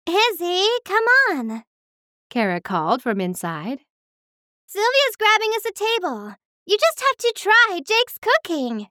Izzy, come on, Kara called from inside. Sylvia's grabbing us a table. You just have to try Jake's cooking.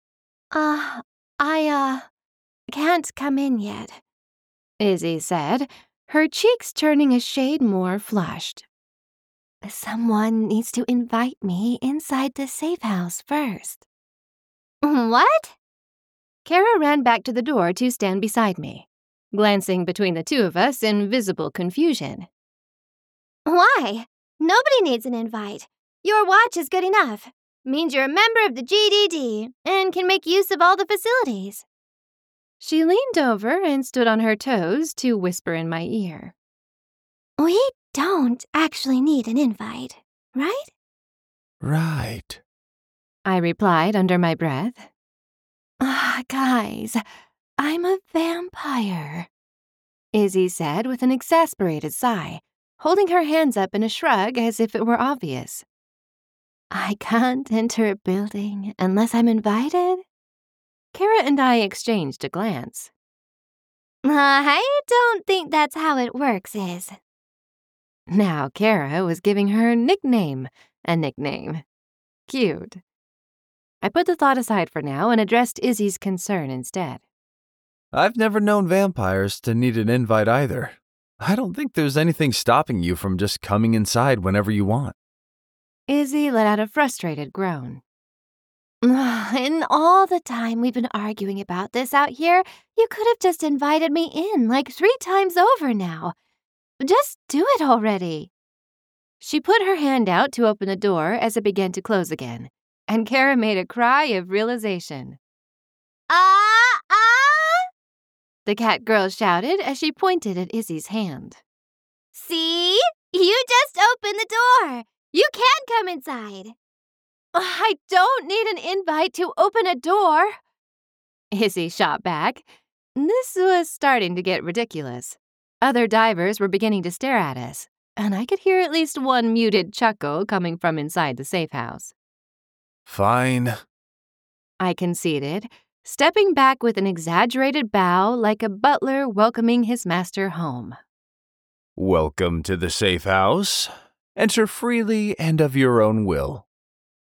I can't come in yet, Izzy said, her cheeks turning a shade more flushed. Someone needs to invite me inside the safe house first. What? Kara ran back to the door to stand beside me, glancing between the two of us in visible confusion. Why? Nobody needs an invite. Your watch is good enough. Means you're a member of the GDD and can make use of all the facilities. She leaned over and stood on her toes to whisper in my ear. We don't actually need an invite, right? Right, I replied under my breath. Guys, I'm a vampire, Izzy said with an exasperated sigh, holding her hands up in a shrug as if it were obvious. I can't enter a building unless I'm invited? Kara and I exchanged a glance. I don't think that's how it works, Iz. Now Kara was giving her nickname a nickname. Cute. I put the thought aside for now and addressed Izzy's concern instead. I've never known vampires to need an invite either. I don't think there's anything stopping you from just coming inside whenever you want. Izzy let out a frustrated groan. In all the time we've been arguing about this out here, you could have just invited me in like 3 times over now. Just do it already. She put her hand out to open the door as it began to close again, and Kara made a cry of realization. The cat girl shouted as she pointed at Izzy's hand. See? You just opened the door. You can come inside. I don't need an invite to open a door, Izzy shot back. This was starting to get ridiculous. Other divers were beginning to stare at us, and I could hear at least one muted chuckle coming from inside the safe house. Fine, I conceded, stepping back with an exaggerated bow like a butler welcoming his master home. Welcome to the safe house. Enter freely and of your own will.